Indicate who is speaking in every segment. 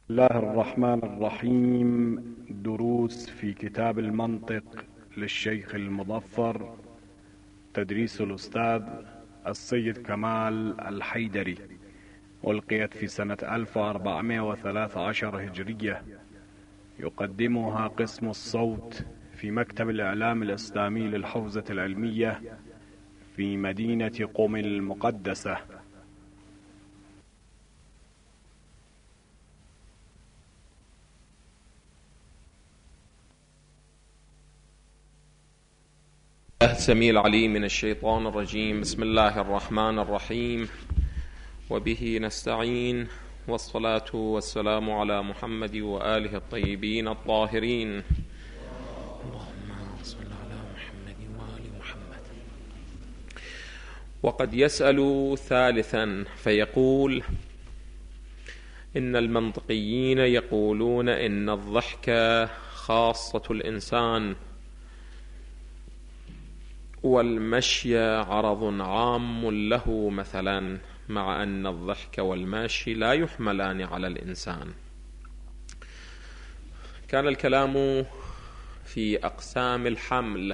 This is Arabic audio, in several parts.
Speaker 1: الله الرحمن الرحيم. دروس في كتاب المنطق للشيخ المظفر، تدريس الأستاذ السيد كمال الحيدري، ألقيت في سنة 1413 هجرية. يقدمها قسم الصوت في مكتب الإعلام الإسلامي للحوزة العلمية في مدينة قم المقدسة.
Speaker 2: السميع العليم من الشيطان الرجيم. بسم الله الرحمن الرحيم، وبه نستعين، والصلاة والسلام على محمد وآله الطيبين الطاهرين. اللهم صل على محمد وآل محمد. وقد يسأل ثالثا فيقول: إن المنطقيين يقولون إن الضحك خاصة الإنسان، والمشي عرض عام له مثلا، مع أن الضحك والمشي لا يحملان على الإنسان. كان الكلام في أقسام الحمل.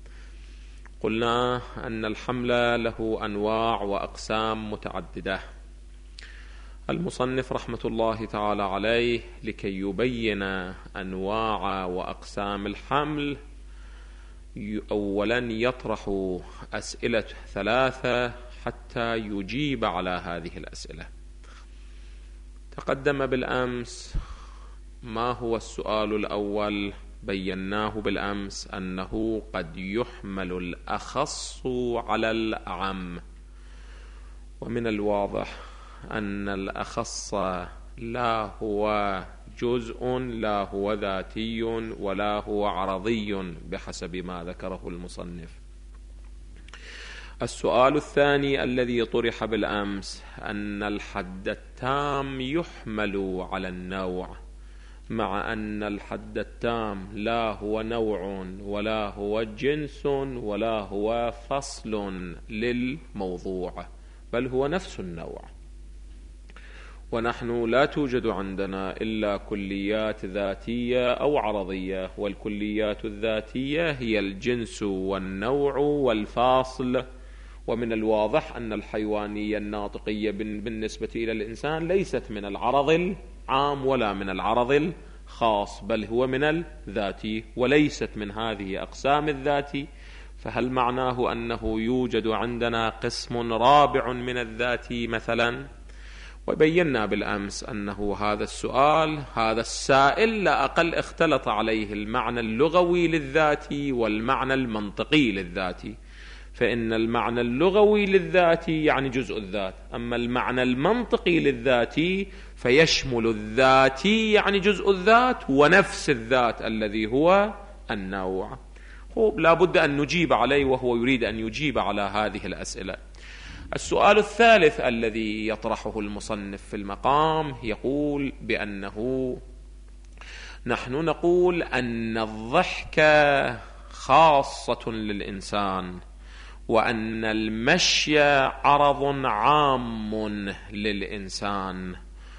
Speaker 2: قلنا أن الحمل له أنواع وأقسام متعددة. المصنف رحمة الله تعالى عليه لكي يبين أنواع وأقسام الحمل أولا يطرح أسئلة ثلاثة حتى يجيب على هذه الأسئلة. تقدم بالأمس ما هو السؤال الأول، بيناه بالأمس أنه قد يحمل الأخص على الأعم، ومن الواضح أن الأخص لا هو جزء، لا هو ذاتي، ولا هو عرضي بحسب ما ذكره المصنف. السؤال الثاني الذي طرح بالأمس أن الحد التام يحمل على النوع، مع أن الحد التام لا هو نوع ولا هو جنس ولا هو فصل للموضوع، بل هو نفس النوع. ونحن لا توجد عندنا إلا كليات ذاتية أو عرضية، والكليات الذاتية هي الجنس والنوع والفاصل. ومن الواضح أن الحيوانية الناطقية بالنسبة إلى الإنسان ليست من العرض العام ولا من العرض الخاص، بل هو من الذاتي وليست من هذه أقسام الذاتي. فهل معناه أنه يوجد عندنا قسم رابع من الذاتي مثلا؟ وبينا بالأمس أنه هذا السؤال، هذا السائل لا أقل اختلط عليه المعنى اللغوي للذاتي والمعنى المنطقي للذاتي. فإن المعنى اللغوي للذاتي يعني جزء الذات، أما المعنى المنطقي للذاتي فيشمل الذاتي يعني جزء الذات ونفس الذات الذي هو النوع. لا بد أن نجيب عليه، وهو يريد أن يجيب على هذه الأسئلة. السؤال الثالث الذي يطرحه المصنف في المقام يقول بأنه نحن نقول أن الضحك خاصة للإنسان، وأن المشي عرض عام للإنسان،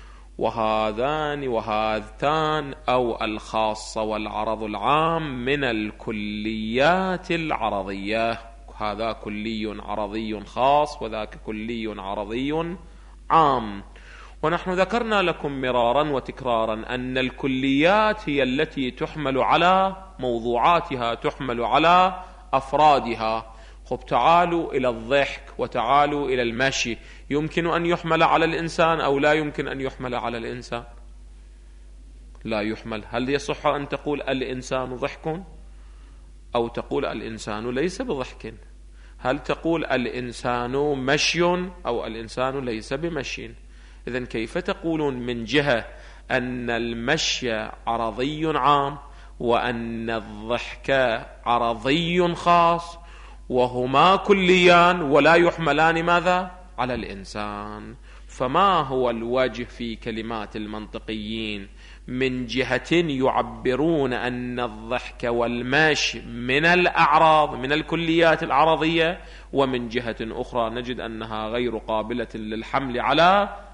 Speaker 2: وهذان أو الخاصة والعرض العام من الكليات العرضية. هذا كلي عرضي خاص وذاك كلي عرضي عام. ونحن ذكرنا لكم مرارا وتكرارا أن الكليات هي التي تحمل على موضوعاتها، تحمل على أفرادها. تعالوا إلى الضحك وتعالوا إلى المشي، يمكن أن يحمل على الإنسان أو لا يمكن أن يحمل على الإنسان؟ لا يحمل. هل يصح أن تقول الإنسان ضحك، أو تقول الإنسان ليس بضحك؟ هل تقول الإنسان مشي أو الإنسان ليس بمشي؟ إذن كيف تقولون من جهة أن المشي عرضي عام وأن الضحك عرضي خاص، وهما كليان ولا يحملان ماذا؟ على الإنسان. فما هو الوجه في كلمات المنطقيين من جهة يعبرون أن الضحك والمشي من الأعراض، من الكليات العرضية، ومن جهة أخرى نجد أنها غير قابلة للحمل على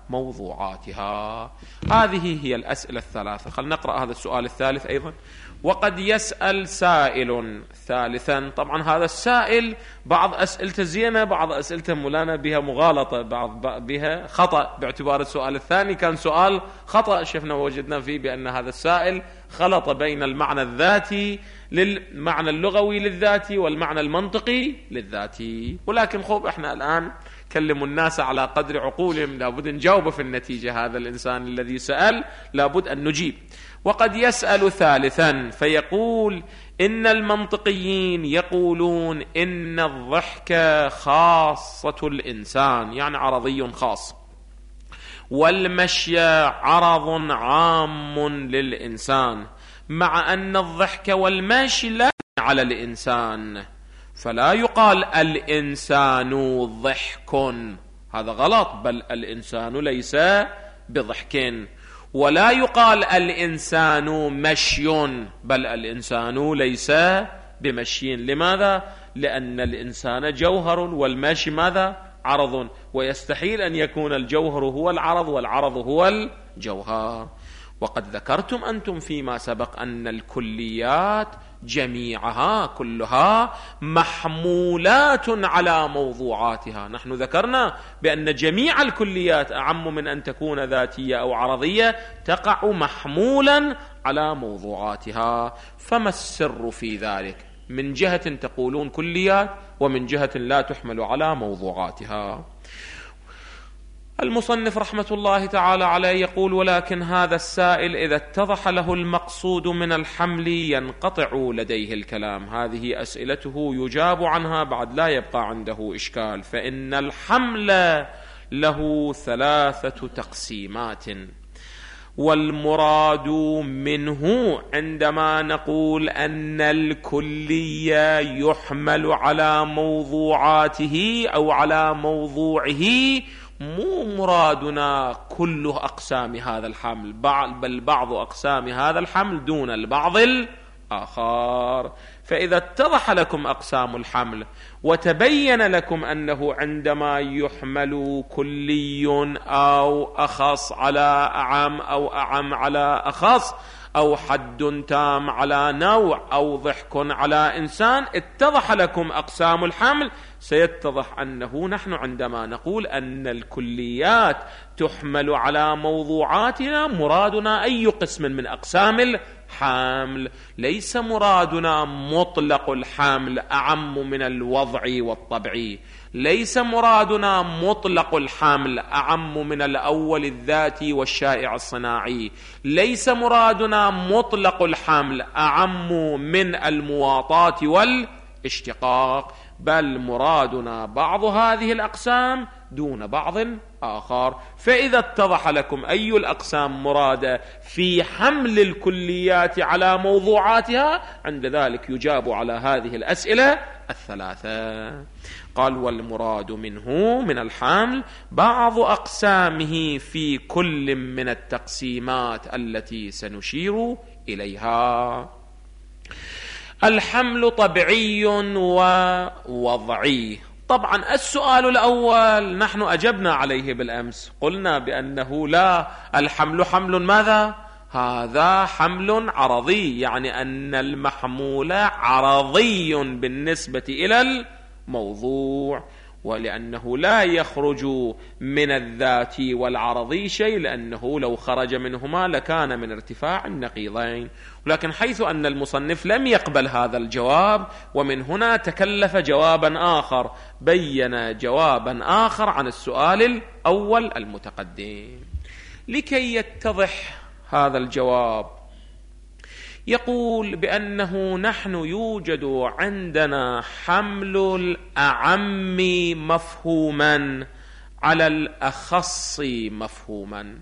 Speaker 2: موضوعاتها. هذه هي الأسئلة الثلاثة. خلنا نقرأ هذا السؤال الثالث أيضا. وقد يسأل سائل ثالثا. طبعا هذا السائل بعض أسئلته زينة، بعض أسئلته مولانا بها مغالطة، بعض بها خطأ، باعتبار السؤال الثاني كان سؤال خطأ، شفنا ووجدنا فيه بأن هذا السائل خلط بين المعنى الذاتي للمعنى اللغوي للذاتي والمعنى المنطقي للذاتي. ولكن خب احنا الآن كلموا الناس على قدر عقولهم، لابد نجاوب في النتيجة. هذا الإنسان الذي سأل لابد أن نجيب. وقد يسأل ثالثا فيقول إن المنطقيين يقولون إن الضحك خاصة الإنسان، يعني عرضي خاص، والمشي عرض عام للإنسان، مع أن الضحك والمشي لا على الإنسان، فلا يقال الإنسان ضحك، هذا غلط، بل الإنسان ليس بضحك. ولا يقال الإنسان مشي، بل الإنسان ليس بمشي. لماذا؟ لأن الإنسان جوهر والمشي ماذا؟ عرض، ويستحيل أن يكون الجوهر هو العرض والعرض هو الجوهر. وقد ذكرتم أنتم فيما سبق أن الكليات جميعها كلها محمولات على موضوعاتها. نحن ذكرنا بأن جميع الكليات أعم من أن تكون ذاتية أو عرضية، تقع محمولا على موضوعاتها. فما السر في ذلك؟ من جهة تقولون كليات، ومن جهة لا تحمل على موضوعاتها. المصنف رحمة الله تعالى عليه يقول: ولكن هذا السائل إذا اتضح له المقصود من الحمل ينقطع لديه الكلام. هذه أسئلته يجاب عنها، بعد لا يبقى عنده إشكال. فإن الحمل له 3 تقسيمات، والمراد منه عندما نقول أن الكلية يحمل على موضوعاته أو على موضوعه، مو مرادنا كل أقسام هذا الحمل، بل بعض أقسام هذا الحمل دون البعض الآخر. فإذا اتضح لكم أقسام الحمل وتبين لكم أنه عندما يحمل كلي أو أخص على أعم أو أعم على أخص أو حد تام على نوع أو ضحك على إنسان، اتضح لكم أقسام الحمل، سيتضح أنه نحن عندما نقول أن الكليات تحمل على موضوعاتنا مرادنا أي قسم من أقسام الحمل. ليس مرادنا مطلق الحمل أعم من الوضع والطبعي، ليس مرادنا مطلق الحمل أعم من الأول الذاتي والشائع الصناعي، ليس مرادنا مطلق الحمل أعم من المواطات والاشتقاق، بل مرادنا بعض هذه الأقسام دون بعض آخر. فإذا اتضح لكم أي الأقسام مرادة في حمل الكليات على موضوعاتها، عند ذلك يجاب على هذه الأسئلة 3. قال: والمراد منه من الحمل بعض أقسامه في كل من التقسيمات التي سنشير إليها. الحمل طبيعي ووضعي. طبعا السؤال الأول نحن أجبنا عليه بالأمس، قلنا بأنه لا، الحمل حمل ماذا؟ هذا حمل عرضي، يعني أن المحمول عرضي بالنسبة إلى الموضوع، ولأنه لا يخرج من الذات والعرضي شيء، لأنه لو خرج منهما لكان من ارتفاع النقيضين. ولكن حيث أن المصنف لم يقبل هذا الجواب، ومن هنا تكلف جوابا آخر، بين جوابا آخر عن السؤال الأول المتقدم. لكي يتضح هذا الجواب يقول بأنه نحن يوجد عندنا حمل الأعم مفهوما على الأخص مفهوما،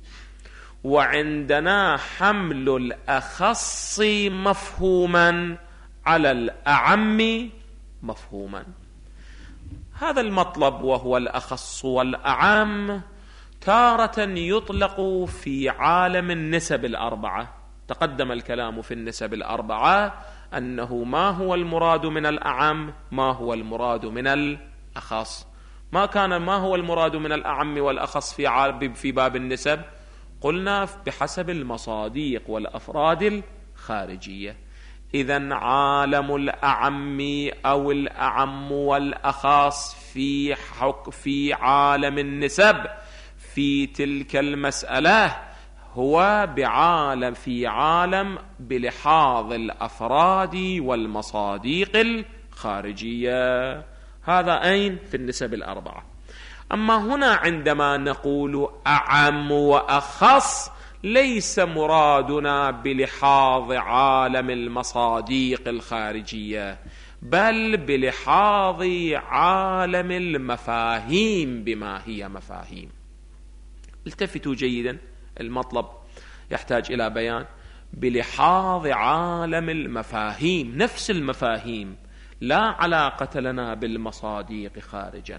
Speaker 2: وعندنا حمل الأخص مفهوما على الأعم مفهوما. هذا المطلب وهو الأخص والأعم تارة يطلق في عالم النسب الأربعة. تقدم الكلام في النسب الأربعة أنه ما هو المراد من الأعم، ما هو المراد من الأخص، ما هو المراد من الأعم والأخص في باب النسب؟ قلنا بحسب المصاديق والأفراد الخارجية. إذن عالم الأعم أو الأعم والأخص في عالم النسب في تلك المسألة هو في عالم بلحاظ الأفراد والمصاديق الخارجية. هذا أين؟ في النسب الأربعة. أما هنا عندما نقول أعم وأخص ليس مرادنا بلحاظ عالم المصاديق الخارجية، بل بلحاظ عالم المفاهيم بما هي مفاهيم. التفتوا جيدا، المطلب يحتاج إلى بيان. بلحاظ عالم المفاهيم، نفس المفاهيم، لا علاقة لنا بالمصاديق خارجا.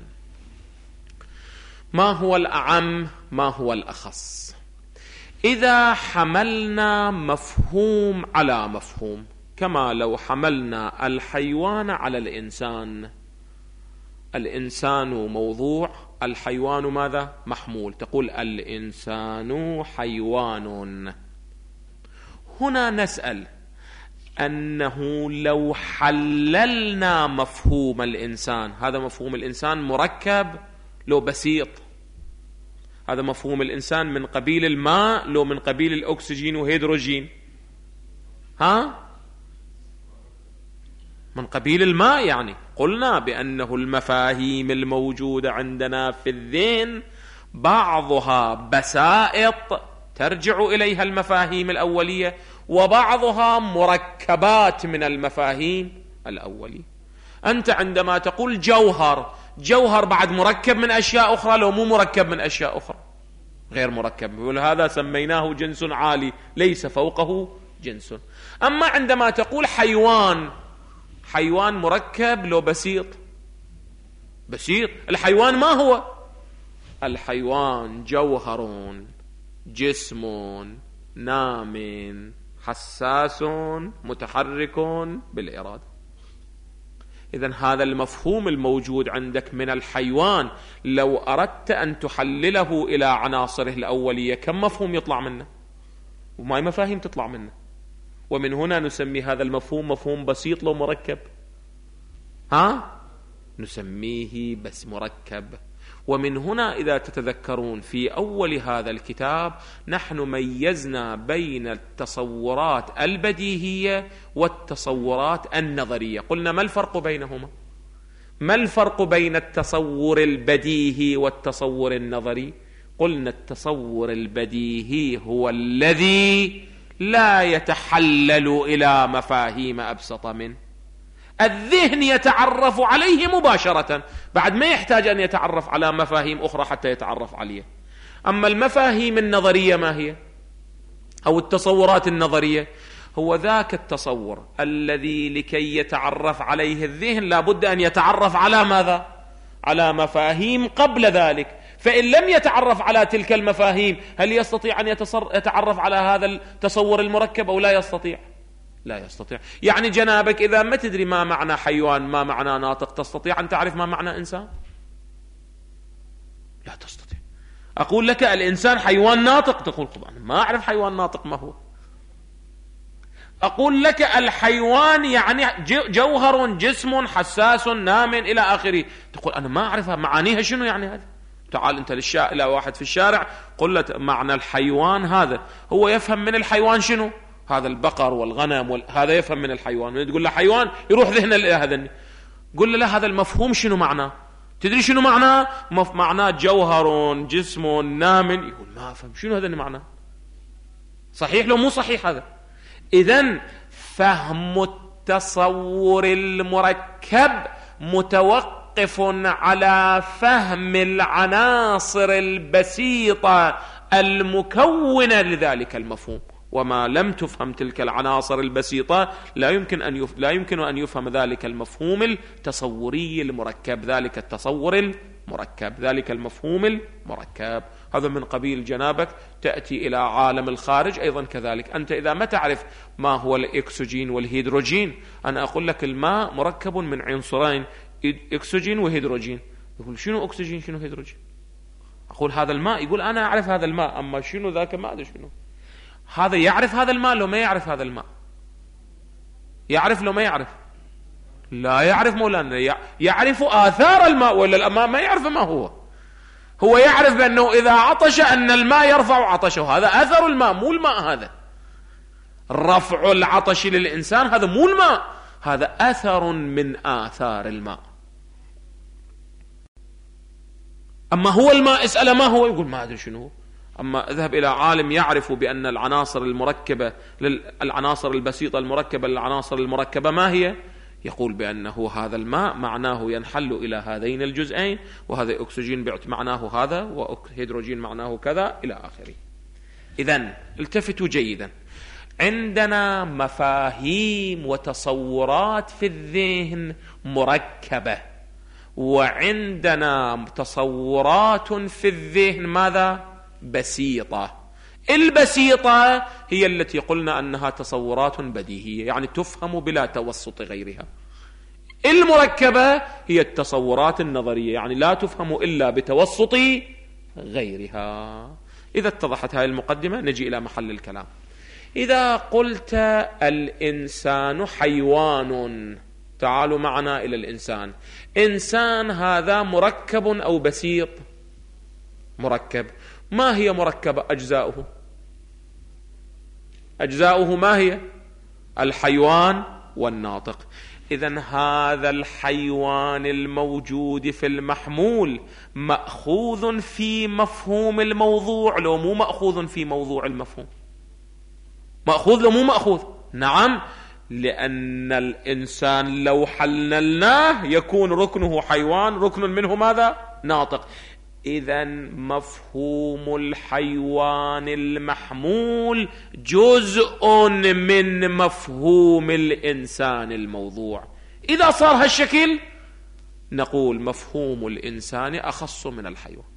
Speaker 2: ما هو الأعم؟ ما هو الأخص؟ إذا حملنا مفهوم على مفهوم، كما لو حملنا الحيوان على الإنسان، الإنسان موضوع، الحيوان ماذا؟ محمول. تقول الإنسان حيوان. هنا نسأل أنه لو حللنا مفهوم الإنسان، هذا مفهوم الإنسان مركب لو بسيط؟ هذا مفهوم الإنسان من قبيل الماء لو من قبيل الأكسجين وهيدروجين؟ من قبيل الماء. يعني قلنا بأنه المفاهيم الموجودة عندنا في الذهن بعضها بسائط ترجع إليها المفاهيم الأولية، وبعضها مركبات من المفاهيم الأولية. أنت عندما تقول جوهر بعد مركب من أشياء أخرى لو مو مركب من أشياء أخرى؟ غير مركب. يقول هذا سميناه جنس عالي ليس فوقه جنس. أما عندما تقول حيوان مركب لو بسيط؟ الحيوان ما هو؟ الحيوان جوهر جسم نام حساس متحرك بالإرادة. إذن هذا المفهوم الموجود عندك من الحيوان لو أردت أن تحلله إلى عناصره الأولية كم مفهوم يطلع منه؟ وما مفاهيم تطلع منه. ومن هنا نسمي هذا المفهوم مفهوم بسيط لو مركب. نسميه بس مركب. ومن هنا إذا تتذكرون في أول هذا الكتاب نحن ميزنا بين التصورات البديهية والتصورات النظرية. قلنا ما الفرق بينهما؟ ما الفرق بين التصور البديهي والتصور النظري؟ قلنا التصور البديهي هو الذي لا يتحلل إلى مفاهيم أبسط منه. الذهن يتعرف عليه مباشرة، بعد ما يحتاج أن يتعرف على مفاهيم أخرى حتى يتعرف عليه. أما المفاهيم النظرية ما هي؟ أو التصورات النظرية، هو ذاك التصور الذي لكي يتعرف عليه الذهن لابد أن يتعرف على ماذا؟ على مفاهيم قبل ذلك. فإن لم يتعرف على تلك المفاهيم هل يستطيع أن يتعرف على هذا التصور المركب أو لا يستطيع؟ لا يستطيع. يعني جنابك إذا ما تدري ما معنى حيوان ما معنى ناطق تستطيع أن تعرف ما معنى إنسان؟ لا تستطيع. أقول لك الإنسان حيوان ناطق، تقول طبعا ما أعرف حيوان ناطق ما هو. أقول لك الحيوان يعني جوهر جسم حساس نام إلى آخره، تقول أنا ما أعرفها معانيها شنو يعني هذا. تعال أنت إلى واحد في الشارع قل له معنى الحيوان هذا، هو يفهم من الحيوان شنو؟ هذا البقر والغنم هذا يفهم من الحيوان. تقول له حيوان يروح ذهنه إلى هذا. قل له لا هذا المفهوم شنو معناه؟ تدري شنو معناه؟ معناه جوهر جسم نام. يقول ما أفهم شنو هذا معناه. صحيح لو مو صحيح هذا؟ إذن فهم التصور المركب متوقف على فهم العناصر البسيطة المكونة لذلك المفهوم. وما لم تفهم تلك العناصر البسيطة لا يمكن أن يفهم ذلك المفهوم التصوري المركب، ذلك التصور المركب، ذلك المفهوم المركب. هذا من قبيل جنابك تأتي إلى عالم الخارج أيضا كذلك. أنت إذا ما تعرف ما هو الأكسجين والهيدروجين، أنا أقول لك الماء مركب من عنصرين، أكسجين وهيدروجين. يقول شنو أكسجين شنو هيدروجين؟ أقول هذا الماء، يقول أنا أعرف هذا الماء، أما شنو ذاك ما أدري شنو. هذا يعرف هذا الماء لو ما يعرف هذا الماء؟ يعرف لو ما يعرف؟ لا يعرف مولانا، يعرف آثار الماء، ولا الماء ما يعرف ما هو يعرف بأنه إذا عطش أن الماء يرفع عطشه، هذا أثر الماء مو الماء. هذا رفع العطش للإنسان هذا مو الماء، هذا أثر من آثار الماء. أما هو الماء اسأله ما هو، يقول ما أدري شنو. أما اذهب إلى عالم يعرف بأن العناصر المركبة العناصر البسيطة المركبة للعناصر المركبة ما هي، يقول بأنه هذا الماء معناه ينحل إلى هذين الجزئين، وهذا أكسجين معناه هذا، وهيدروجين معناه كذا إلى آخره. إذن التفتوا جيدا، عندنا مفاهيم وتصورات في الذهن مركبة، وعندنا تصورات في الذهن ماذا؟ بسيطة. البسيطة هي التي قلنا أنها تصورات بديهية، يعني تفهم بلا توسط غيرها. المركبة هي التصورات النظرية، يعني لا تفهم إلا بتوسط غيرها. إذا اتضحت هذه المقدمة نجي إلى محل الكلام. إذا قلت الإنسان حيوان، تعالوا معنا إلى الإنسان. إنسان هذا مركب أو بسيط؟ مركب. ما هي مركبة أجزاؤه؟ أجزاؤه ما هي؟ الحيوان والناطق. إذن هذا الحيوان الموجود في المحمول مأخوذ في مفهوم الموضوع لو مو مأخوذ في موضوع المفهوم؟ مأخوذ لو مو مأخوذ؟ نعم، لأن الإنسان لو حللناه يكون ركنه حيوان، ركن منه ماذا؟ ناطق. إذن مفهوم الحيوان المحمول جزء من مفهوم الإنسان الموضوع. إذا صار هالشكل نقول مفهوم الإنسان أخص من الحيوان.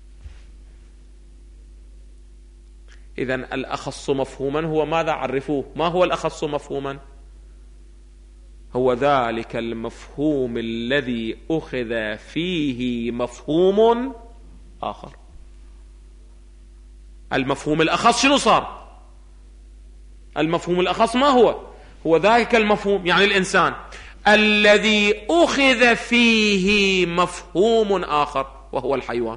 Speaker 2: إذن الأخص مفهوما هو ماذا؟ عرفوه. ما هو الأخص مفهوما؟ هو ذلك المفهوم الذي أخذ فيه مفهوم آخر. المفهوم الأخص شنو صار؟ المفهوم الأخص ما هو؟ هو ذلك المفهوم، يعني الإنسان الذي أخذ فيه مفهوم آخر وهو الحيوان.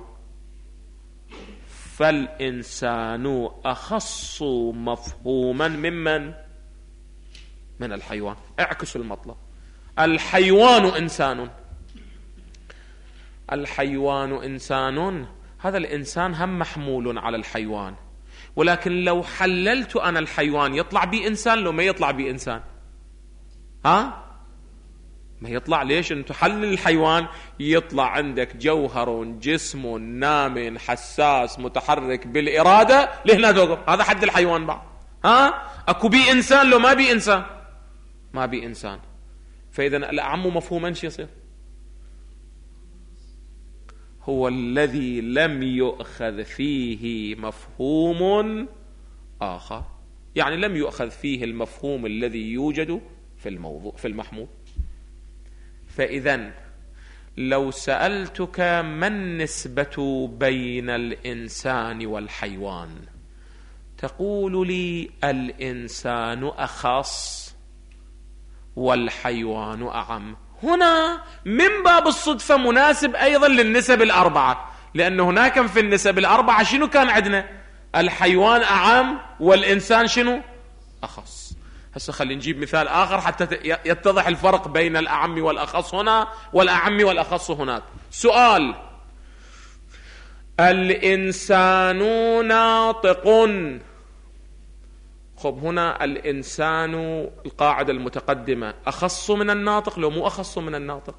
Speaker 2: فالإنسان أخص مفهوما ممن؟ من الحيوان. اعكس المطلب. الحيوان إنسان، الحيوان إنسان، هذا الإنسان هم محمول على الحيوان، ولكن لو حللت أنا الحيوان يطلع بي إنسان لو ما يطلع بي إنسان؟ ما يطلع. ليش؟ أن تحلل الحيوان يطلع عندك جوهر جسم نام حساس متحرك بالإرادة لهنا توقف. هذا حد الحيوان بعض. أكو بي إنسان لو ما بي إنسان؟ ما بي إنسان. فإذا الأعم مفهوما شو يصير؟ هو الذي لم يؤخذ فيه مفهوم آخر، يعني لم يؤخذ فيه المفهوم الذي يوجد في الموضوع في المحمول. فإذا لو سألتك ما النسبة بين الإنسان والحيوان، تقول لي الإنسان أخص والحيوان أعم. هنا من باب الصدفة مناسب أيضا للنسب الأربعة، لأن هناك في النسب الأربعة شنو كان عندنا؟ الحيوان أعم والإنسان شنو؟ أخص. هسه خلينا نجيب مثال آخر حتى يتضح الفرق بين الأعم والأخص هنا والأعم والأخص هناك. سؤال: الإنسان ناطق. خب هنا الإنسان القاعدة المتقدمة أخص من الناطق لو مو أخص من الناطق؟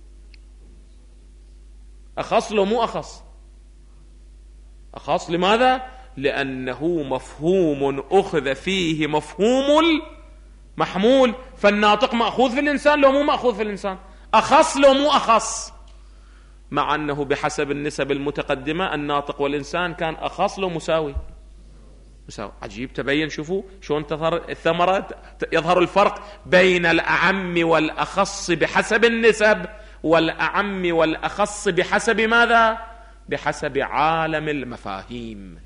Speaker 2: أخص لو مو أخص؟ أخص. لماذا؟ لأنه مفهوم أخذ فيه مفهوم المحمول، فالناطق مأخوذ في الإنسان لو مو مأخوذ في الإنسان؟ أخص لو مو أخص؟ مع أنه بحسب النسب المتقدمة الناطق والإنسان كان أخص لو مساوي. عجيب. تبين. شوفوا شلون تظهر الثمرة، يظهر الفرق بين الأعم والأخص بحسب النسب، والأعم والأخص بحسب ماذا؟ بحسب عالم المفاهيم.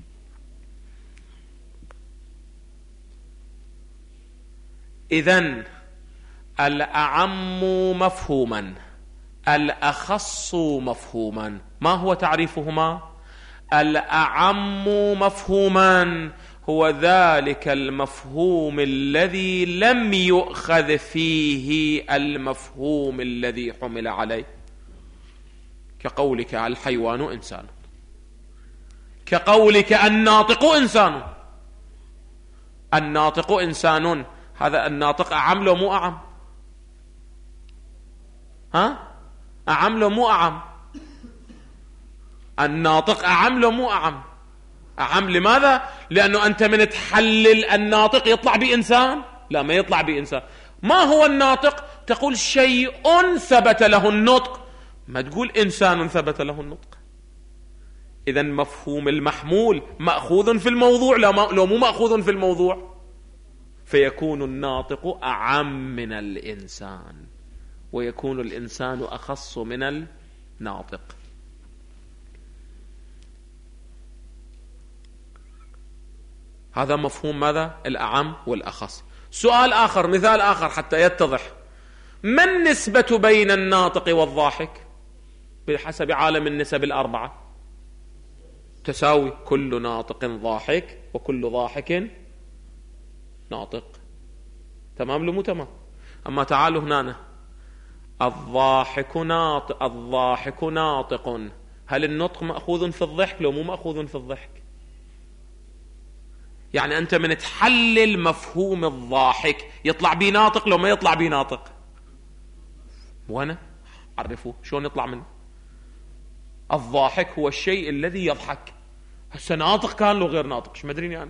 Speaker 2: إذن الأعم مفهوما، الأخص مفهوما. ما هو تعريفهما؟ الأعم مفهوما هو ذلك المفهوم الذي لم يؤخذ فيه المفهوم الذي حمل عليه، كقولك الحيوان إنسان، كقولك الناطق إنسان. الناطق إنسان، هذا الناطق أعم لو مو أعم؟ أعم لو مو أعم؟ الناطق أعم لو مو أعم؟ أعم. لماذا؟ لأنه أنت من تحلل الناطق يطلع بإنسان؟ لا، ما يطلع بإنسان. ما هو الناطق؟ تقول شيء ثبت له النطق، ما تقول إنسان ثبت له النطق. إذن مفهوم المحمول مأخوذ في الموضوع لو مو مأخوذ في الموضوع، فيكون الناطق أعم من الإنسان، ويكون الإنسان أخص من الناطق. هذا مفهوم ماذا؟ الأعم والأخص. سؤال آخر، مثال آخر حتى يتضح. ما النسبة بين الناطق والضاحك بحسب عالم النسب الأربعة؟ تساوي، كل ناطق ضاحك وكل ضاحك ناطق. تمام لو مو تمام؟ أما تعالوا هنا، الضاحك ناطق، هل النطق مأخوذ في الضحك لو مو مأخوذ في الضحك؟ يعني أنت من تحلل مفهوم الضاحك يطلع بي ناطق لو ما يطلع بي ناطق؟ وأنا عرفوا شلون يطلع منه. الضاحك هو الشيء الذي يضحك. هسه ناطق كان له غير ناطق، ايش مدريني يعني؟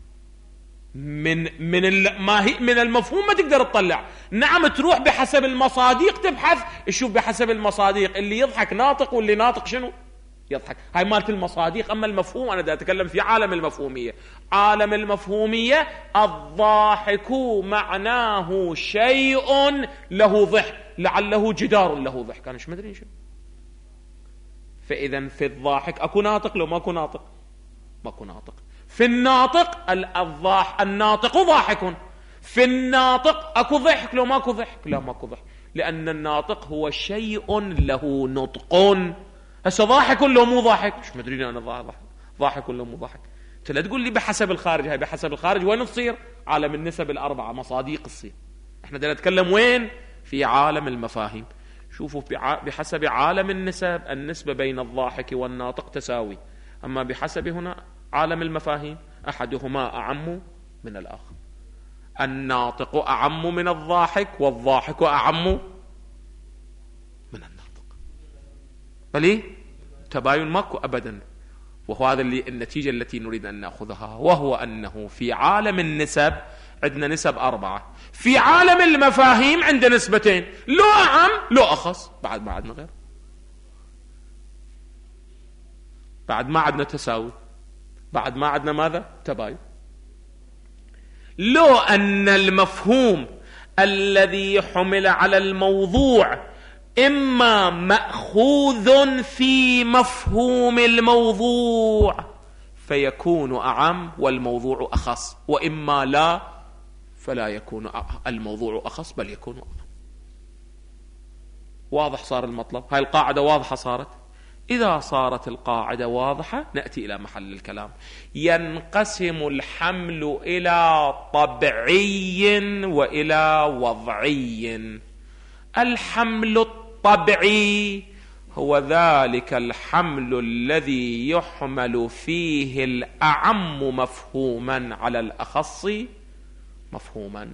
Speaker 2: من المفهوم ما تقدر تطلع. نعم، تروح بحسب المصادق تبحث، تشوف بحسب المصادق اللي يضحك ناطق واللي ناطق شنو يضحك. هاي مالت المصادق. أما المفهوم أنا دا أتكلم في عالم المفهومية. عالم المفهومية الضاحك معناه شيء له ضحك، لعله جدار له ضحك، أنا ايش مدري شنو. فإذا في الضاحك أكو ناطق لو ماكو ناطق؟ ماكو ناطق. في الناطق الناطق ضاحك. في الناطق أكو ضحك لو ماكو ضحك؟ لا، ماكو ضحك، لأن الناطق هو شيء له نطق. هسه ضاحك لو مو ضاحك؟ مش مدري أنا ضاحك لو مو ضاحك. انت لا تقول لي بحسب الخارج. هاي بحسب الخارج وين تصير؟ عالم النسب الأربعة، مصادق تصير. احنا بدنا نتكلم وين؟ في عالم المفاهيم. شوفوا بحسب عالم النسب النسبة بين الضاحك والناطق تساوي. أما بحسب هنا عالم المفاهيم أحدهما أعم من الآخر. الناطق أعم من الضاحك والضاحك أعم من الناطق. بل تباين ماكو أبدا. وهو هذا النتيجة التي نريد أن نأخذها، وهو أنه في عالم النسب عندنا نسب 4، في عالم المفاهيم عندنا نسبتين، لو أعم لو أخص. بعد ما عندنا غير، بعد ما عندنا تساوي، بعد ما عندنا ماذا؟ تباين. لو أن المفهوم الذي حمل على الموضوع إما مأخوذ في مفهوم الموضوع فيكون أعم والموضوع أخص، وإما لا فلا يكون الموضوع أخص بل يكون أعم. واضح صار المطلب؟ هاي القاعدة واضحة صارت. إذا صارت القاعدة واضحة نأتي إلى محل الكلام. ينقسم الحمل إلى طبيعي وإلى وضعي. الحمل الطبيعي هو ذلك الحمل الذي يحمل فيه الأعم مفهوما على الأخص مفهوما.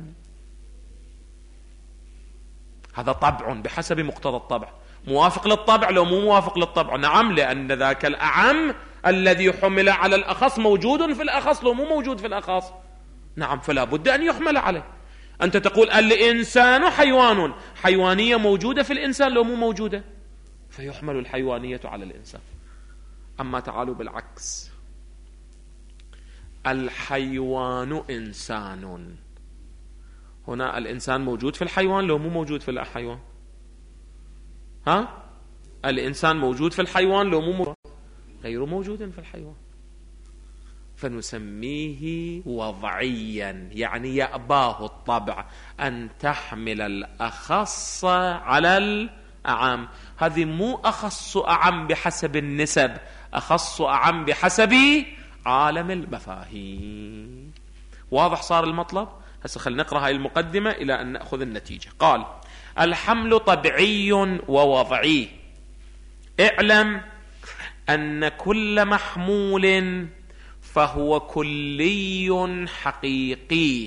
Speaker 2: هذا طبع بحسب مقتضى الطبع. موافق للطبع لو مو موافق للطبع؟ نعم، لأن ذاك الأعم الذي حمل على الأخص موجود في الأخص لو مو موجود في الأخص. نعم، فلا بد أن يحمل عليه. أنت تقول الإنسان حيوان، حيوانية موجودة في الإنسان لو مو موجودة، فيحمل الحيوانية على الإنسان. أما تعالوا بالعكس، الحيوان إنسان، هنا الإنسان موجود في الحيوان لو مو موجود في الحيوان؟ الإنسان موجود في الحيوان لو مو موجود؟ غير موجود في الحيوان، فنسميه وضعيا، يعني يأباه الطبع أن تحمل الأخص على الأعم. هذه مو أخص أعم بحسب النسب، أخص أعم بحسب عالم المفاهيم. واضح صار المطلب؟ هسه خلينا نقرأ هاي المقدمة إلى أن نأخذ النتيجة. قال: الحمل طبيعي ووضعي. اعلم أن كل محمول فهو كلي حقيقي.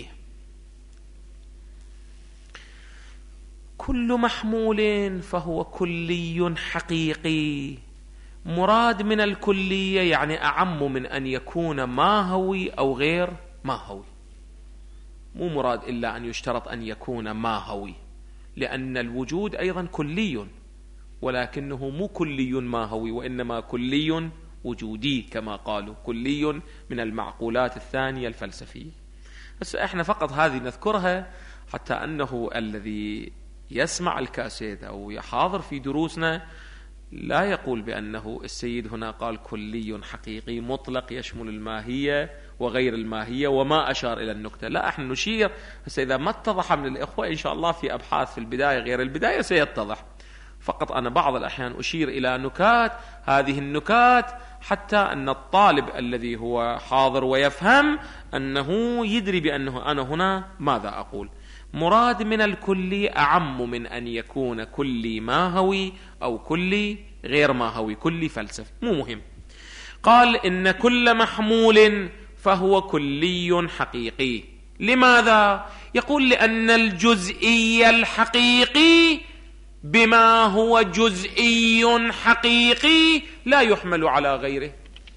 Speaker 2: كل محمول فهو كلي حقيقي. مراد من الكلية يعني أعم من أن يكون ماهوي أو غير ماهوي. مو مراد إلا أن يشترط أن يكون ماهوي، لأن الوجود أيضا كلي، ولكنه مو كلي ماهوي، وإنما كلي وجودي كما قالوا، كلي من المعقولات الثانية الفلسفية. بس احنا فقط هذه نذكرها حتى أنه الذي يسمع الكاسيت أو يحاضر في دروسنا لا يقول بأنه السيد هنا قال كلي حقيقي مطلق يشمل الماهية وغير الماهية وما أشار إلى النكتة. لا، احنا نشير. بس إذا ما اتضح من الإخوة إن شاء الله في أبحاث في البداية غير البداية سيتضح. فقط أنا بعض الأحيان أشير إلى نكات، هذه النكات حتى أن الطالب الذي هو حاضر ويفهم أنه يدري بأنه أنا هنا ماذا أقول. مراد من الكلي أعم من أن يكون كلي ماهوي أو كلي غير ماهوي، كلي فلسفي، مو مهم. قال: إن كل محمول فهو كلي حقيقي. لماذا؟ يقول: لأن الجزئي الحقيقي بما هو جزئي حقيقي لا يحمل على غيره.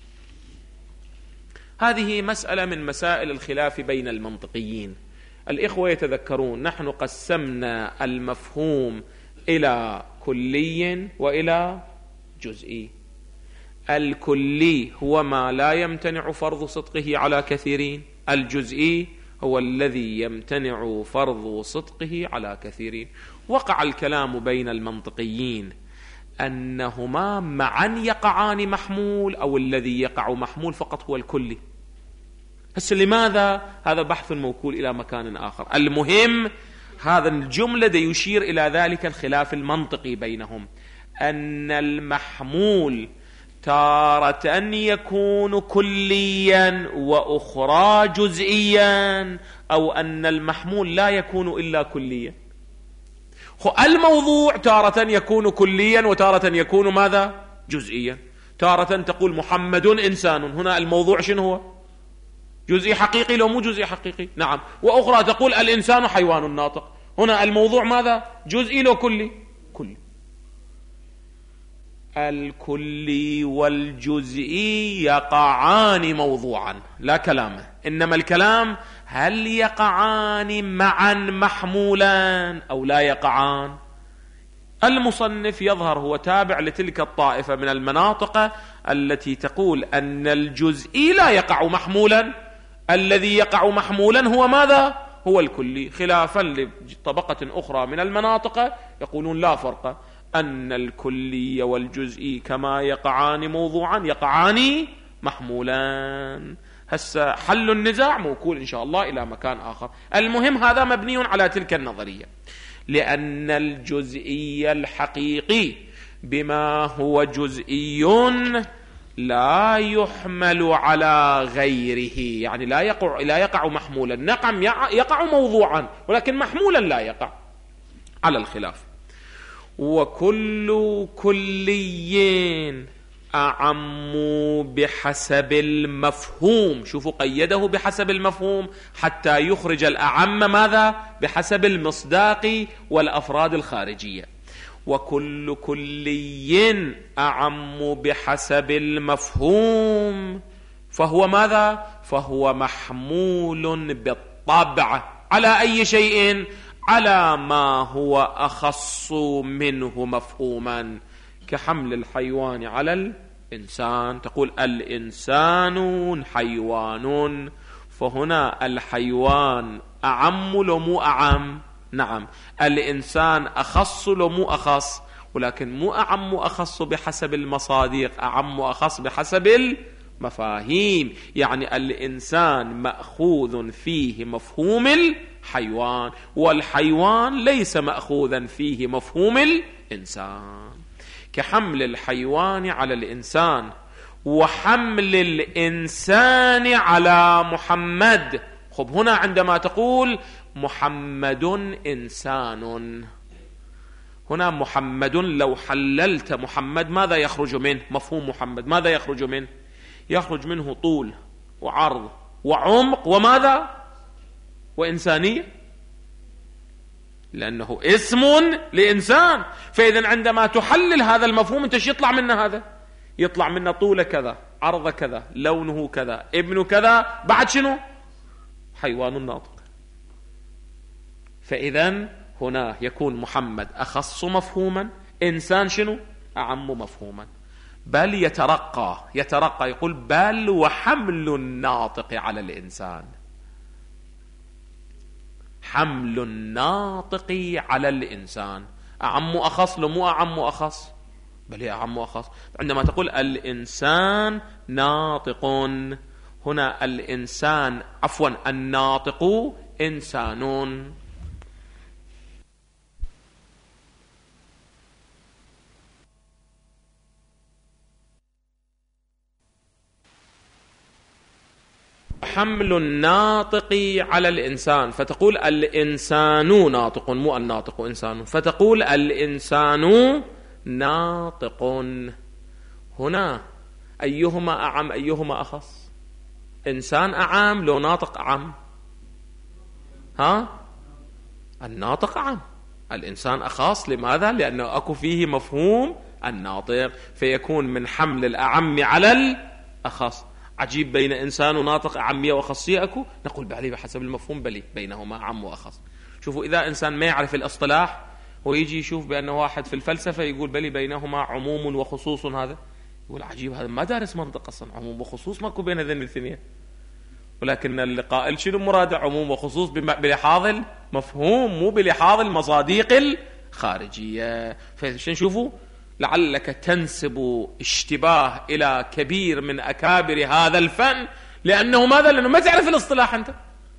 Speaker 2: هذه مسألة من مسائل الخلاف بين المنطقيين. الإخوة يتذكرون نحن قسمنا المفهوم إلى كلي وإلى جزئي. الكلي هو ما لا يمتنع فرض صدقه على كثيرين، الجزئي هو الذي يمتنع فرض صدقه على كثيرين. وقع الكلام بين المنطقيين أنهما معا يقعان محمول، أو الذي يقع محمول فقط هو الكلي. بس لماذا؟ هذا بحث موكول إلى مكان آخر. المهم هذا الجملة دي يشير إلى ذلك الخلاف المنطقي بينهم، أن المحمول تارة يكون كليا وأخرى جزئيا، أو أن المحمول لا يكون إلا كليا. الموضوع تارة يكون كليا وتارة يكون ماذا؟ جزئيا. تارة تقول محمد إنسان، هنا الموضوع شنو هو؟ جزئي حقيقي لو مو جزئي حقيقي؟ نعم. وأخرى تقول الإنسان حيوان ناطق، هنا الموضوع ماذا؟ جزئي لو كلي؟ كلي. الكلي والجزئي يقعان موضوعا لا كلامه، إنما الكلام هل يقعان معا محمولا أو لا يقعان. المصنف يظهر هو تابع لتلك الطائفة من المناطق التي تقول أن الجزئي لا يقع محمولا، الذي يقع محمولا هو ماذا؟ هو الكلي، خلافا لطبقة أخرى من المناطق يقولون لا فرق، أن الكلي والجزئي كما يقعان موضوعا يقعان محمولان. هسه حل النزاع موكول إن شاء الله إلى مكان آخر. المهم هذا مبني على تلك النظرية، لأن الجزئي الحقيقي بما هو جزئي لا يحمل على غيره، يعني لا يقع محمولا. نعم يقع موضوعا ولكن محمولا لا يقع، على الخلاف. وكل كلي أعم بحسب المفهوم. شوفوا قيده بحسب المفهوم حتى يخرج الأعم ماذا؟ بحسب المصداق والأفراد الخارجية. وكل كلي أعم بحسب المفهوم فهو ماذا؟ فهو محمول بالطبع على أي شيء؟ على ما هو أخص منه مفهوما، كحمل الحيوان على الإنسان. تقول الإنسان حيوان، فهنا الحيوان أعم لو مو أعم؟ نعم. الإنسان أخص لو مو أخص؟ ولكن مو أعم وأخص بحسب المصادق، أعم وأخص بحسب المفاهيم. يعني الإنسان مأخوذ فيه مفهوم الحيوان، والحيوان ليس مأخوذا فيه مفهوم الإنسان، كحمل الحيوان على الإنسان وحمل الإنسان على محمد. خب هنا عندما تقول محمد إنسان، هنا محمد لو حللت محمد ماذا يخرج منه؟ مفهوم محمد ماذا يخرج منه؟ يخرج منه طول وعرض وعمق وماذا؟ وإنسانية، لأنه اسم لإنسان. فإذا عندما تحلل هذا المفهوم أنت يطلع منه هذا، يطلع منه طول كذا، عرض كذا، لونه كذا، ابن كذا، بعد شنو؟ حيوان ناطق. فإذا هنا يكون محمد أخص مفهوما، إنسان شنو؟ أعم مفهوما. بل يترقى يقول بل وحمل الناطق على الإنسان، حمل الناطق على الإنسان أعم أخص لو مو أعم أخص؟ بل هي أعم أخص. عندما تقول الإنسان ناطق، هنا الإنسان الناطق إنسان. حمل الناطق على الإنسان، فتقول الإنسان ناطق، مو الناطق إنسان، فتقول الإنسان ناطق. هنا أيهما أعم أيهما أخص؟ إنسان أعم لو ناطق أعم؟ الناطق أعم، الإنسان أخص. لماذا؟ لأنه أكو فيه مفهوم الناطق، فيكون من حمل الأعم على الأخص. عجيب، بين إنسان وناطق أعمية وخاصية أكو؟ نقول بلي بحسب المفهوم بلي بينهما أعم وأخص. شوفوا إذا إنسان ما يعرف الأصطلاح ويجي يشوف بأنه واحد في الفلسفة يقول بلي بينهما عموم وخصوص، هذا يقول عجيب، هذا ما دارس منطق أصلا، عموم وخصوص ماكو بين هذين الاثنين. ولكن القائل شنو مراد عموم وخصوص؟ بلحاظ المفهوم، مو بلحاظ المصادق الخارجية. فشنشوفوا لعلك تنسب اشتباه إلى كبير من أكابر هذا الفن، لأنه ماذا؟ لأنه ما تعرف الاصطلاح. أنت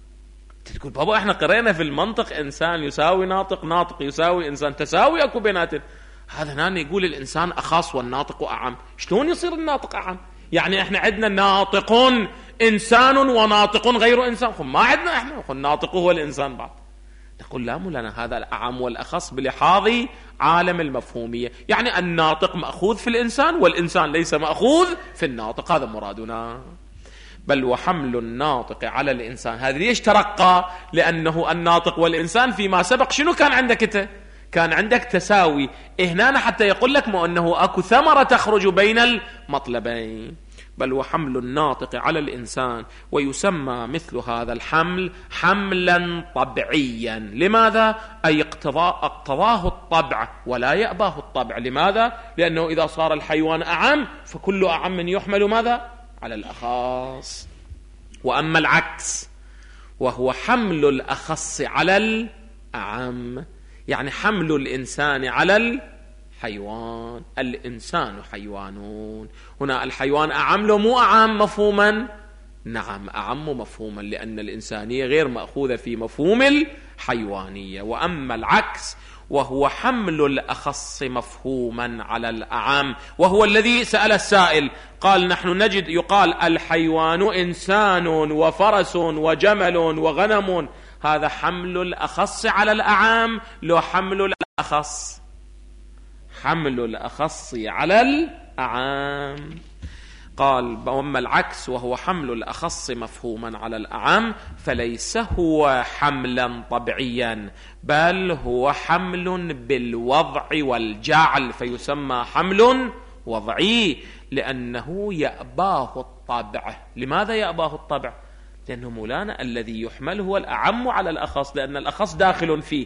Speaker 2: تقول بابا احنا قرأنا في المنطق إنسان يساوي ناطق، ناطق يساوي إنسان، تساوي أكو بيناتهم. هذا هنا يقول الإنسان أخص والناطق أعم. شلون يصير الناطق أعم؟ يعني احنا عندنا ناطق إنسان وناطق غير إنسان، ما عندنا احنا الناطق هو الإنسان بعد. نقول لا، لنا هذا الأعم والأخص بلحاظ عالم المفهومية. يعني الناطق مأخوذ في الإنسان والإنسان ليس مأخوذ في الناطق، هذا مرادنا. بل وحمل الناطق على الإنسان، هذا ليش ترقى؟ لأنه الناطق والإنسان فيما سبق شنو كان عندك انت؟ كان عندك تساوي. هنا حتى يقول لك ما أنه أكو ثمرة تخرج بين المطلبين. بل وحمل الناطق على الإنسان، ويسمى مثل هذا الحمل حملا طبعيا. لماذا؟ أي اقتضاه الطبع ولا يأباه الطبع. لماذا؟ لأنه إذا صار الحيوان أعم فكل أعم يحمل ماذا؟ على الأخص. وأما العكس وهو حمل الأخص على الأعم، يعني حمل الإنسان على الحيوان. الإنسان حيوانون، هنا الحيوان أعم لو مو أعم مفهوما؟ نعم أعم مفهوما، لأن الإنسانية غير مأخوذة في مفهوم الحيوانية. وأما العكس وهو حمل الأخص مفهوما على الأعم، وهو الذي سأل السائل قال نحن نجد يقال الحيوان إنسان وفرس وجمل وغنم، هذا حمل الأخص على الأعام لو حمل الأخص؟ حمل الأخص على الأعام. قال وأما العكس وهو حمل الأخص مفهوما على الأعم فليس هو حملا طبعيا، بل هو حمل بالوضع والجعل، فيسمى حمل وضعي لأنه يأباه الطبع. لماذا يأباه الطبع؟ لأنه مولانا الذي يحمل هو الأعم على الأخص، لأن الأخص داخل فيه.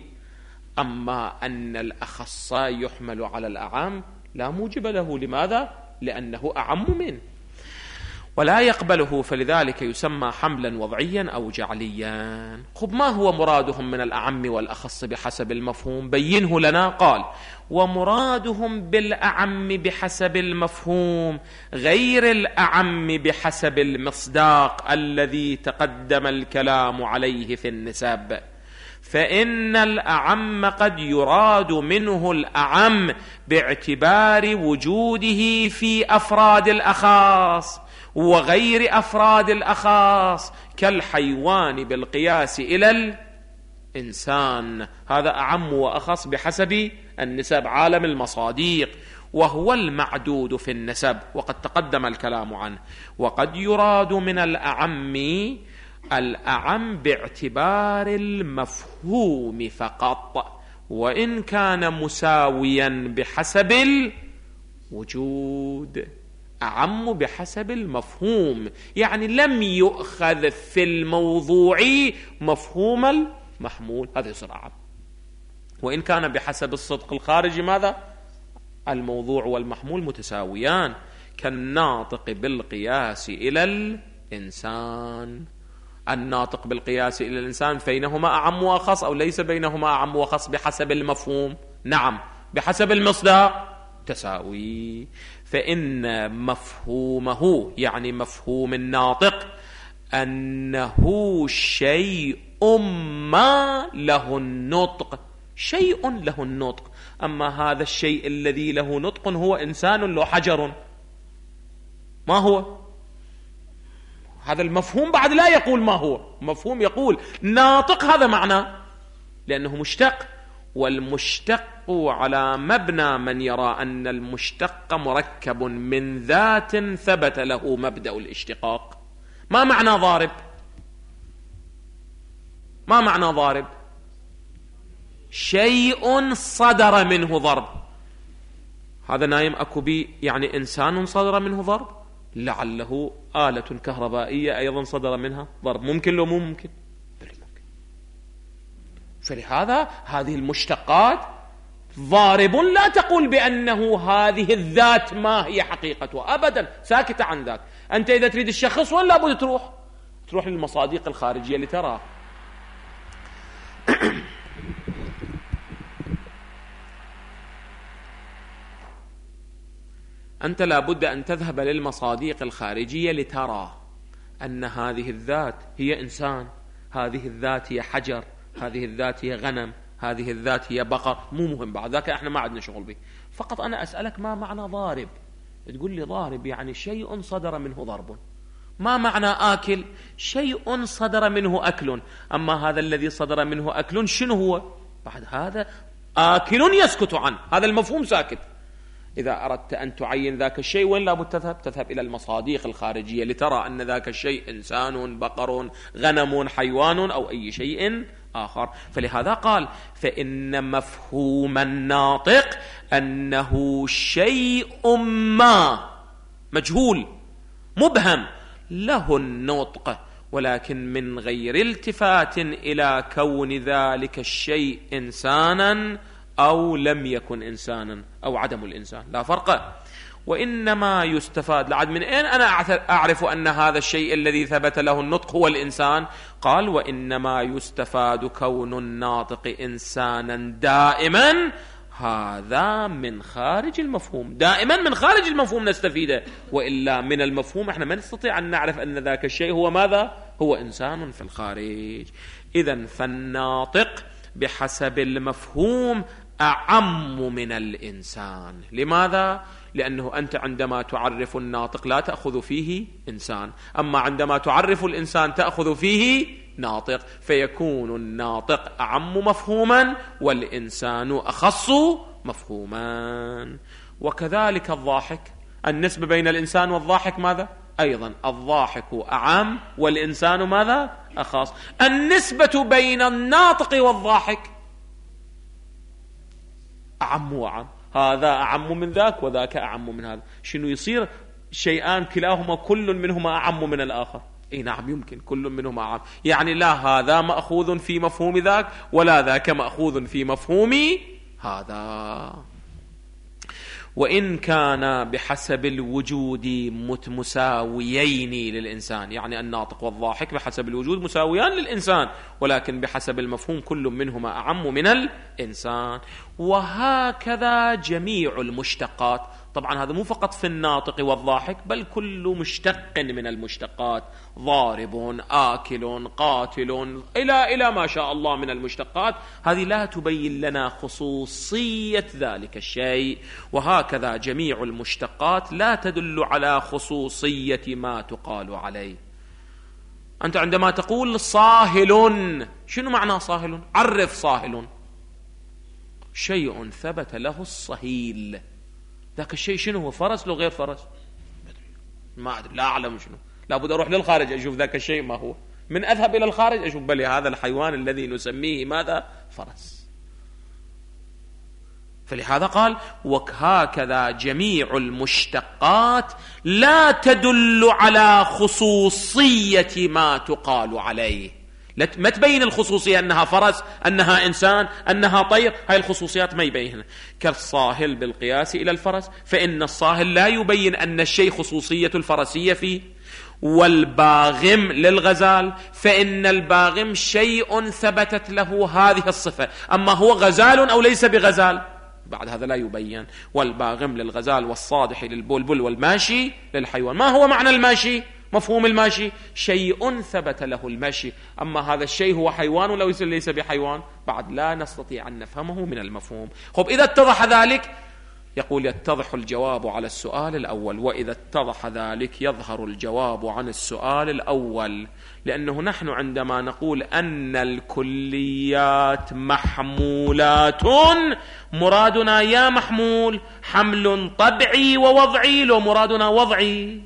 Speaker 2: أما أن الأخص يحمل على الأعم لا موجب له. لماذا؟ لأنه أعم منه. ولا يقبله، فلذلك يسمى حملا وضعيا أو جعليا. خب ما هو مرادهم من الأعم والأخص بحسب المفهوم؟ بينه لنا. قال: ومرادهم بالأعم بحسب المفهوم غير الأعم بحسب المصداق الذي تقدم الكلام عليه في النسب، فإن الأعم قد يراد منه الأعم باعتبار وجوده في أفراد الأخاص وغير أفراد الأخاص كالحيوان بالقياس إلى الإنسان. هذا أعم وأخص بحسب النسب، عالم المصاديق، وهو المعدود في النسب، وقد تقدم الكلام عنه. وقد يراد من الأعم باعتبار المفهوم فقط، وإن كان مساويا بحسب الوجود. أعم بحسب المفهوم، يعني لم يؤخذ في الموضوع مفهوم المحمول، هذا يصير أعم. وإن كان بحسب الصدق الخارجي ماذا؟ الموضوع والمحمول متساويان، كالناطق بالقياس إلى الإنسان. الناطق بالقياس إلى الإنسان بينهما أعم وأخص أو ليس بينهما أعم وأخص بحسب المفهوم؟ نعم، بحسب المصداق تساوي. فإن مفهومه، يعني مفهوم الناطق، أنه شيء ما له النطق، شيء له النطق. أما هذا الشيء الذي له نطق هو إنسان له حجر، ما هو؟ هذا المفهوم بعد لا يقول ما هو، مفهوم يقول ناطق، هذا معناه لأنه مشتق. والمشتق على مبنى من يرى أن المشتق مركب من ذات ثبت له مبدأ الاشتقاق. ما معنى ضارب؟ ما معنى ضارب؟ شيء صدر منه ضرب. هذا نايم أكو بي، يعني إنسان صدر منه ضرب، لعله آلة كهربائية أيضا صدر منها ضرب. ممكن لو مو ممكن؟ بل ممكن. فلهذا هذه المشتقات ضارب لا تقول بأنه هذه الذات ما هي حقيقتها أبدا، ساكتة عن ذاك. أنت إذا تريد الشخص وين لابد تروح للمصادق الخارجية لتراه. أنت لابد أن تذهب للمصادق الخارجية لترى أن هذه الذات هي إنسان، هذه الذات هي حجر، هذه الذات هي غنم، هذه الذات هي بقر. مو مهم بعد ذاك، احنا ما عندنا شغل به. فقط أنا أسألك ما معنى ضارب؟ تقول لي ضارب يعني شيء صدر منه ضرب. ما معنى آكل؟ شيء صدر منه أكل. أما هذا الذي صدر منه أكل شنو هو؟ بعد هذا آكل يسكت عنه، هذا المفهوم ساكت. إذا أردت أن تعين ذاك الشيء وين لابد تذهب إلى المصادق الخارجية لترى أن ذاك الشيء إنسان، بقر، غنم، حيوان أو أي شيء آخر. فلهذا قال: فإن مفهوم الناطق أنه شيء ما مجهول مبهم له النطق، ولكن من غير التفات إلى كون ذلك الشيء إنسانا أو لم يكن إنسانا أو عدم الإنسان، لا فرق. وإنما يستفاد لعد من أين أنا أعرف أن هذا الشيء الذي ثبت له النطق هو الإنسان؟ قال: وإنما يستفاد كون الناطق إنسانا دائما، هذا من خارج المفهوم، دائما من خارج المفهوم نستفيده، وإلا من المفهوم احنا ما نستطيع أن نعرف أن ذاك الشيء هو ماذا؟ هو إنسان في الخارج. إذن فالناطق بحسب المفهوم أعم من الإنسان. لماذا؟ لأنه أنت عندما تعرف الناطق لا تأخذ فيه إنسان، أما عندما تعرف الإنسان تأخذ فيه ناطق، فيكون الناطق أعم مفهوما والإنسان أخص مفهوما. وكذلك الضاحك، النسبة بين الإنسان والضاحك ماذا؟ أيضا الضاحك أعم والإنسان ماذا؟ أخص. النسبة بين الناطق والضاحك أعم وأعم، هذا أعم من ذاك وذاك أعم من هذا. شنو يصير؟ شيئان كلاهما كل منهما أعم من الآخر. اي نعم، يمكن كل منهما أعم، يعني لا هذا مأخوذ في مفهوم ذاك ولا ذاك مأخوذ في مفهوم هذا. وإن كان بحسب الوجود مساويين للإنسان، يعني الناطق والضاحك بحسب الوجود مساويان للإنسان، ولكن بحسب المفهوم كل منهما أعم من الإنسان. وهكذا جميع المشتقات. طبعا هذا مو فقط في الناطق والضاحك، بل كل مشتق من المشتقات، ضارب، آكل، قاتل، إلى ما شاء الله من المشتقات، هذه لا تبين لنا خصوصية ذلك الشيء. وهكذا جميع المشتقات لا تدل على خصوصية ما تقال عليه. أنت عندما تقول صاهل، شنو معنى صاهل؟ عرف صاهل. شيء ثبت له الصهيل. ذاك الشيء شنو هو؟ فرس لو غير فرس؟ ما أدري، لا أعلم شنو. لابد أروح للخارج أشوف ذاك الشيء ما هو. من أذهب إلى الخارج أشوف بلي هذا الحيوان الذي نسميه ماذا؟ فرس. فلهذا قال وهكذا جميع المشتقات لا تدل على خصوصية ما تقال عليه. ما تبين الخصوصية أنها فرس، أنها إنسان، أنها طير، هاي الخصوصيات ما يبينها. كالصاهل بالقياس إلى الفرس، فإن الصاهل لا يبين أن الشيء خصوصية الفرسية فيه. والباغم للغزال، فإن الباغم شيء ثبتت له هذه الصفة، أما هو غزال أو ليس بغزال بعد هذا لا يبين. والباغم للغزال، والصادح للبلبل، والماشي للحيوان. ما هو معنى الماشي؟ مفهوم الماشي شيء ثبت له المشي، أما هذا الشيء هو حيوان ولا ليس بحيوان بعد لا نستطيع أن نفهمه من المفهوم. خب إذا اتضح ذلك يقول يتضح الجواب على السؤال الأول. وإذا اتضح ذلك يظهر الجواب عن السؤال الأول، لأنه نحن عندما نقول أن الكليات محمولات، مرادنا يا محمول حمل طبعي ووضعي، لو مرادنا وضعي؟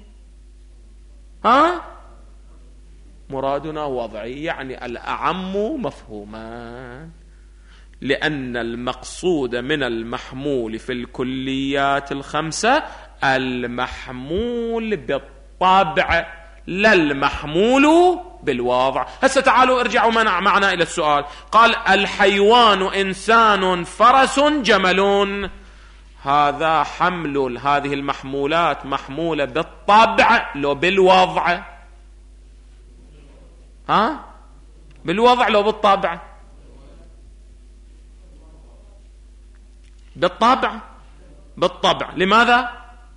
Speaker 2: مرادنا وضعي، يعني الأعم مفهومان، لأن المقصود من المحمول في الكليات الخمسة المحمول بالطبع لا المحمول بالوضع. هسه تعالوا ارجعوا معنا إلى السؤال. قال الحيوان إنسان فرس جمل، هذا حمل هذه المحمولات محمولة بالطبع لو بالوضع؟ بالوضع لو بالطبع؟ بالطبع. لماذا؟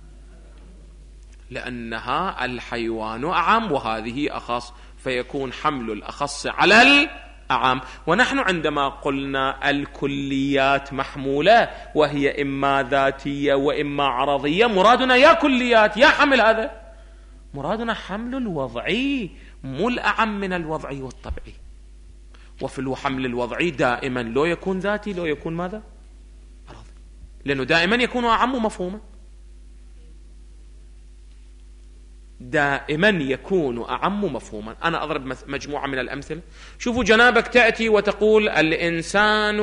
Speaker 2: لأنها الحيوان أعم وهذه أخص، فيكون حمل الأخص على الأعم. ونحن عندما قلنا الكليات محمولة وهي إما ذاتية وإما عرضية، مرادنا يا كليات يا حمل، هذا مرادنا حمل الوضعي، مو الأعم من الوضعي والطبعي. وفي الحمل الوضعي دائما لو يكون ذاتي لو يكون ماذا؟ عرضي، لأنه دائما يكون أعم مفهوما، دائما يكون أعم مفهوما. أنا أضرب مجموعة من الأمثلة. شوفوا جنابك تأتي وتقول الإنسان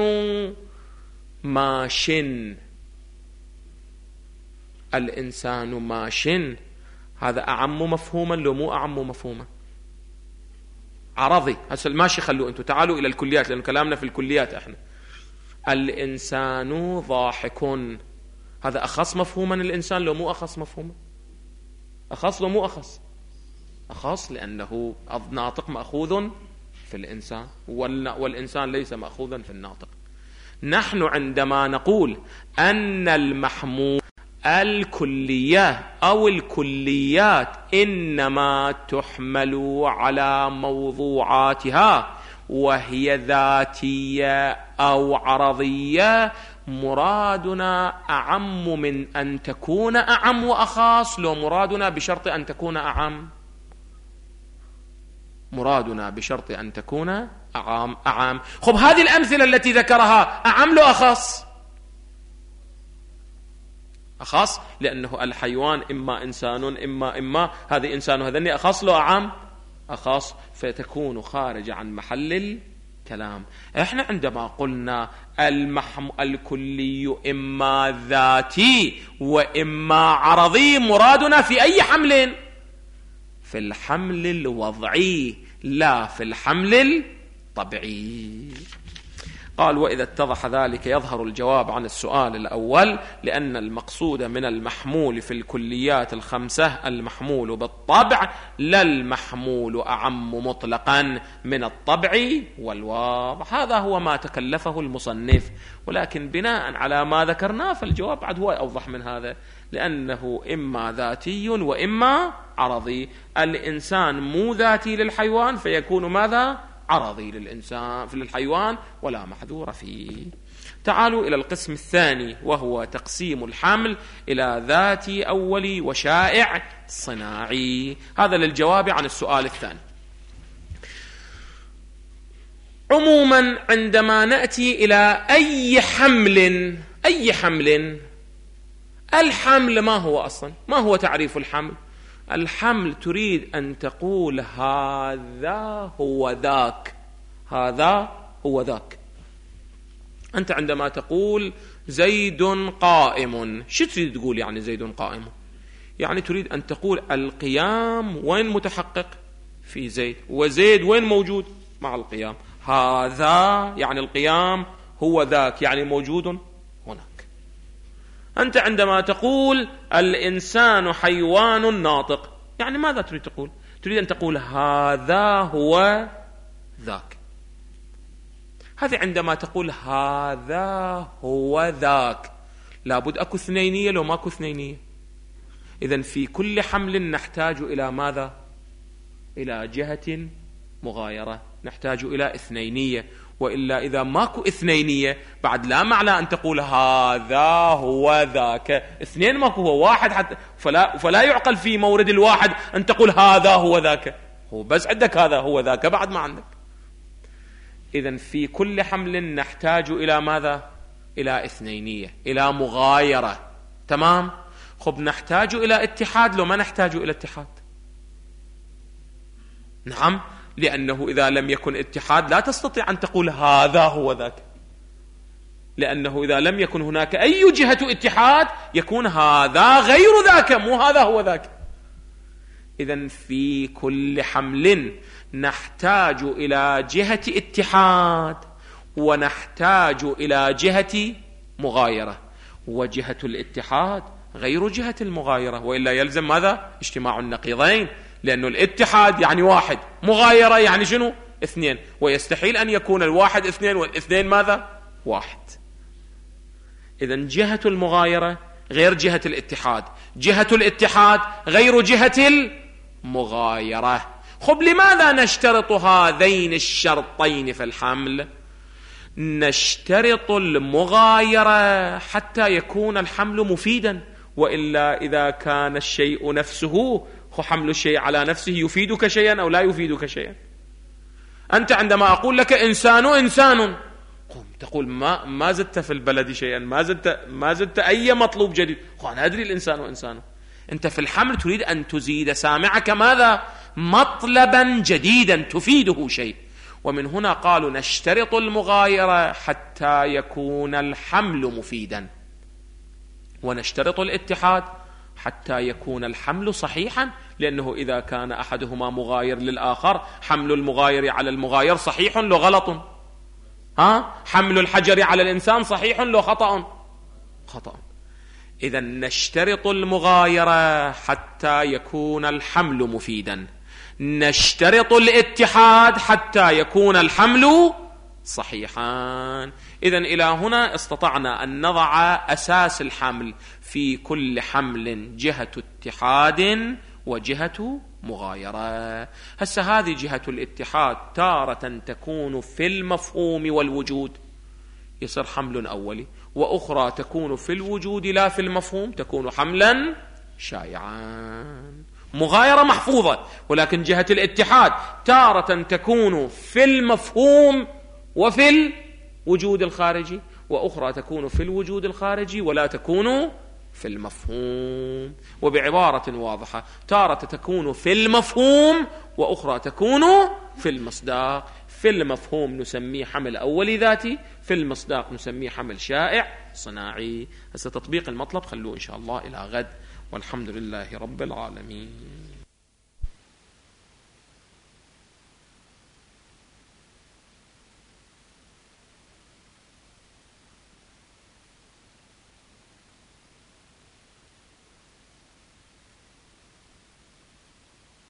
Speaker 2: ماش، الإنسان ماش، هذا أعم مفهوما لو مو أعم مفهوما؟ عرضي. هسه الماشي خلوا أنتم تعالوا إلى الكليات، لأن كلامنا في الكليات إحنا. الإنسان ضاحك، هذا أخص مفهوما الإنسان لو مو أخص مفهوما؟ أخص لو مو أخص؟ أخص، لأنه الناطق مأخوذ في الإنسان والإنسان ليس مأخوذا في الناطق. نحن عندما نقول أن المحمول الكلية أو الكليات إنما تحمل على موضوعاتها وهي ذاتية أو عرضية، مرادنا أعم من أن تكون أعم وأخاص، لو مرادنا بشرط أن تكون أعم؟ مرادنا بشرط أن تكون أعم. خب هذه الأمثلة التي ذكرها أعم لو أخص؟ أخص، لأنه الحيوان إما إنسان إما هذا إنسان وهذا أخص لو أعم؟ أخص، فتكون خارج عن محل الكلام. إحنا عندما قلنا الكلي إما ذاتي وإما عرضي، مرادنا في أي حمل؟ في الحمل الوضعي لا في الحمل الطبيعي. قال: وإذا اتضح ذلك يظهر الجواب عن السؤال الأول، لأن المقصود من المحمول في الكليات الخمسة المحمول بالطبع، لا المحمول أعم مطلقا من الطبع والواضع. هذا هو ما تكلفه المصنف، ولكن بناء على ما ذكرناه فالجواب بعد هو أوضح من هذا، لأنه إما ذاتي وإما عرضي. الإنسان مو ذاتي للحيوان فيكون ماذا؟ عرضي للإنسان في الحيوان، ولا محذور فيه. تعالوا إلى القسم الثاني، وهو تقسيم الحمل إلى ذاتي أولي وشائع صناعي. هذا للجواب عن السؤال الثاني. عموما عندما نأتي إلى أي حمل، الحمل ما هو أصلا؟ ما هو تعريف الحمل؟ الحمل تريد أن تقول هذا هو ذاك، هذا هو ذاك. أنت عندما تقول زيد قائم، شو تريد تقول يعني زيد قائم؟ يعني تريد أن تقول القيام وين متحقق؟ في زيد، وزيد وين موجود؟ مع القيام. هذا يعني القيام هو ذاك، يعني موجود هناك. أنت عندما تقول الإنسان حيوان ناطق، يعني ماذا تريد تقول؟ تريد أن تقول هذا هو ذاك. هذه عندما تقول هذا هو ذاك لابد أكو اثنينية، لو ماكو اثنينية. إذن في كل حمل نحتاج إلى ماذا؟ إلى جهة مغايرة، نحتاج إلى اثنينية، وإلا إذا ماكو اثنينية بعد لا معنى أن تقول هذا هو ذاك. اثنين ماكو، هو واحد حتى، فلا يعقل في مورد الواحد أن تقول هذا هو ذاك، هو بس عندك هذا هو ذاك، بعد ما عندك. إذن في كل حمل نحتاج إلى ماذا؟ إلى اثنينية، إلى مغايرة. تمام؟ خب نحتاج إلى اتحاد، لو ما نحتاج إلى اتحاد؟ نعم، لأنه إذا لم يكن اتحاد لا تستطيع أن تقول هذا هو ذاك، لأنه إذا لم يكن هناك أي جهة اتحاد يكون هذا غير ذاك، مو هذا هو ذاك. إذن في كل حمل نحتاج إلى جهة اتحاد ونحتاج إلى جهة مغايرة، وجهة الاتحاد غير جهة المغايرة، وإلا يلزم ماذا؟ اجتماع النقيضين، لأنه الاتحاد يعني واحد، مغايرة يعني شنو؟ اثنين، ويستحيل أن يكون الواحد اثنين والاثنين ماذا؟ واحد. إذن جهة المغايرة غير جهة الاتحاد، جهة الاتحاد غير جهة المغايرة. خب لماذا نشترط هذين الشرطين في الحمل؟ نشترط المغايرة حتى يكون الحمل مفيدا، وإلا إذا كان الشيء نفسه، حمل الشيء على نفسه يفيدك شيئا أو لا يفيدك شيئا. أنت عندما أقول لك إنسان تقول ما زدت في البلد شيئا، ما زدت أي مطلوب جديد، أنا أدري الإنسان إنسان. أنت في الحمل تريد أن تزيد سامعك ماذا؟ مطلبا جديدا تفيده شيء. ومن هنا قالوا نشترط المغايرة حتى يكون الحمل مفيدا، ونشترط الاتحاد حتى يكون الحمل صحيحا، لأنه إذا كان أحدهما مغاير للآخر، حمل المغاير على المغاير صحيح لو غلط، حمل الحجر على الإنسان صحيح لو خطأ. إذا نشترط المغايرة حتى يكون الحمل مفيدا، نشترط الاتحاد حتى يكون الحمل صحيحا. إذا إلى هنا استطعنا أن نضع أساس الحمل. في كل حمل جهة اتحاد وجهة مغايرة. هسه هذه جهة الاتحاد تارة تكون في المفهوم والوجود، يصير حمل أولي، وأخرى تكون في الوجود لا في المفهوم، تكون حملا شائعا. مغايرة محفوظة، ولكن جهة الاتحاد تارة تكون في المفهوم وفي الوجود الخارجي، وأخرى تكون في الوجود الخارجي ولا تكون في المفهوم. وبعبارة واضحة، تارة تكون في المفهوم وأخرى تكون في المصداق. في المفهوم نسميه حمل أولي ذاتي، في المصداق نسميه حمل شائع صناعي. هسه تطبيق المطلب خلوه إن شاء الله إلى غد، والحمد لله رب العالمين.